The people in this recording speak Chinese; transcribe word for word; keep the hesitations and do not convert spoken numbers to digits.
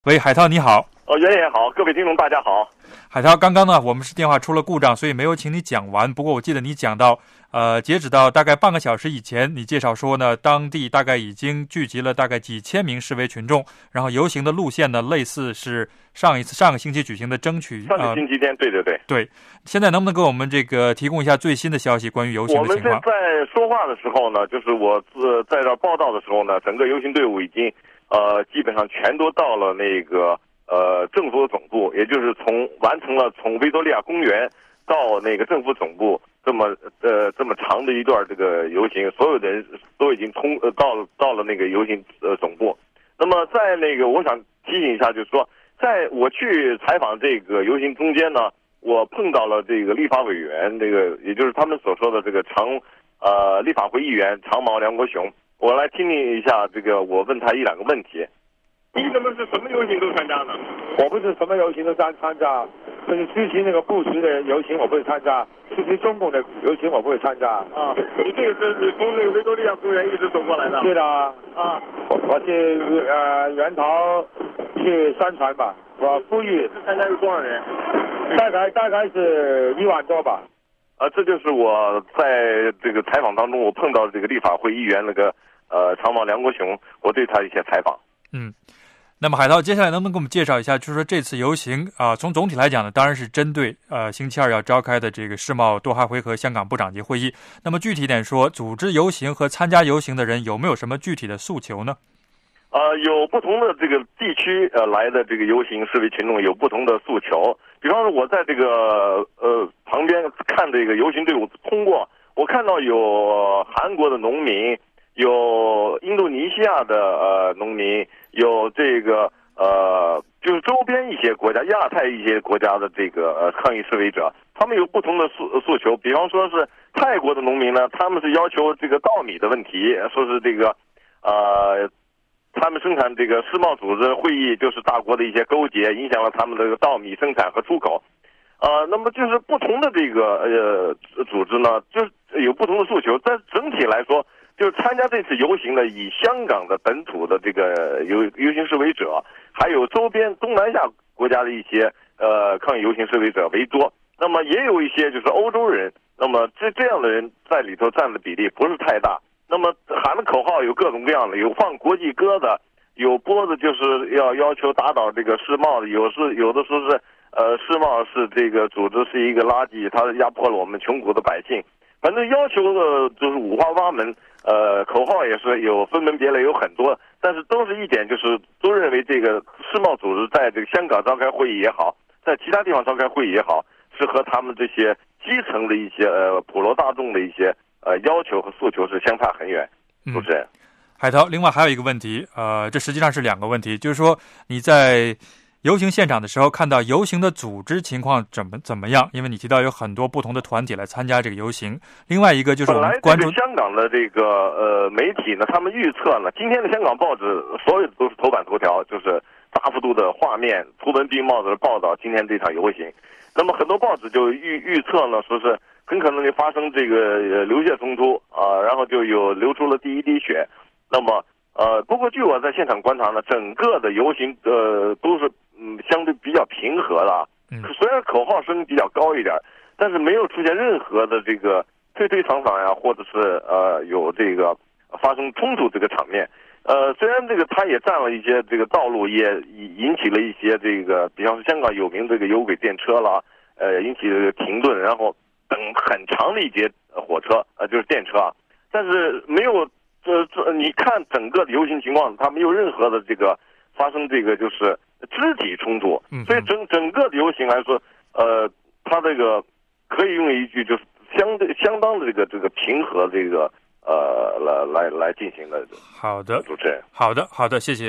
喂，海涛你好。 哦，袁也好，各位听众大家好。 海涛，刚刚呢我们是电话出了故障，所以没有请你讲完。不过我记得你讲到，呃，截止到大概半个小时以前，你介绍说呢，当地大概已经聚集了大概几千名示威群众，然后游行的路线呢，类似是上一次上个星期举行的争取。 上个星期天，呃、对对对对。现在能不能给我们这个提供一下最新的消息，关于游行的情况？ 我们在说话的时候呢，就是我呃在这报道的时候呢，整个游行队伍已经呃基本上全都到了那个。呃，政府的总部，也就是从完成了从维多利亚公园到那个政府总部这么呃这么长的一段这个游行，所有的人都已经通呃到了到了那个游行呃总部。那么在那个，我想提醒一下，就是说，在我去采访这个游行中间呢，我碰到了这个立法委员，这个也就是他们所说的这个长呃立法会议员长毛梁国雄，我来听听一下这个，我问他一两个问题。你怎么是什么游行都参加呢？ 我不是什么游行都参参加，就是支持那个布什的游行我不会参加，支持中共的游行我不会参加。 啊，你这个是你从那个维多利亚公园一直走过来的？ 是的。 啊， 我我是呃源头去宣传吧，我呼吁。 参加有多少人？ 大概大概是一万多吧。 啊，这就是我在这个采访当中，我碰到这个立法会议员那个呃长毛梁国雄，我对他一些采访。 嗯。那么海涛，接下来能不能给我们介绍一下，就是说这次游行啊、呃，从总体来讲呢，当然是针对呃星期二要召开的这个世贸多哈回合香港部长级会议。那么具体点说，组织游行和参加游行的人有没有什么具体的诉求呢？ 呃，有不同的这个地区呃来的这个游行示威群众有不同的诉求。比方说，我在这个呃旁边看这个游行队伍通过，我看到有韩国的农民，有印度尼西亚的呃农民。有这个呃，就是周边一些国家、亚太一些国家的这个呃抗议示威者，他们有不同的诉诉求。比方说是泰国的农民呢，他们是要求这个稻米的问题，说是这个呃，他们生产这个世贸组织会议就是大国的一些勾结，影响了他们的这个稻米生产和出口。呃，那么就是不同的这个呃组织呢，就是有不同的诉求，但整体来说。就是参加这次游行的，以香港的本土的这个游游行示威者，还有周边东南亚国家的一些呃抗议游行示威者为多。那么也有一些就是欧洲人，那么这这样的人在里头占的比例不是太大。那么喊的口号有各种各样的，有放国际歌的，有播的就是要要求打倒这个世贸的，有是有的说是呃世贸是这个组织是一个垃圾，它压迫了我们穷苦的百姓。反正要求的就是五花八门。呃，口号也是有分门别类，有很多，但是都是一点，就是都认为这个世贸组织在这个香港召开会议也好，在其他地方召开会议也好，是和他们这些基层的一些呃普罗大众的一些呃要求和诉求是相差很远。主持人， 海涛，另外还有一个问题，呃，这实际上是两个问题，就是说你在游行现场的时候，看到游行的组织情况怎么怎么样？因为你提到有很多不同的团体来参加这个游行。另外一个就是我们关注香港的这个呃媒体呢，他们预测呢，今天的香港报纸所有都是头版头条，就是大幅度的画面、图文并茂的报道今天这场游行。那么很多报纸就预预测呢，说是很可能会发生这个呃流血冲突啊、呃，然后就有流出了第一滴血。那么呃，不过据我在现场观察呢，整个的游行呃都是。嗯，相对比较平和的，嗯，虽然口号声比较高一点，但是没有出现任何的这个推推搡搡呀，或者是呃有这个发生冲突这个场面。呃，虽然这个他也占了一些这个道路，也引起了一些这个，比方说香港有名这个有轨电车啦，呃，引起这个停顿，然后等很长的一节火车，呃，就是电车啊，但是没有这这你看整个的游行情况，它没有任何的这个发生这个就是。肢体冲突，所以整整个的游行来说，呃，它这个可以用一句就是相对相当的这个这个平和这个呃来来来进行的。 好的， 主持人， 好的好的，谢谢。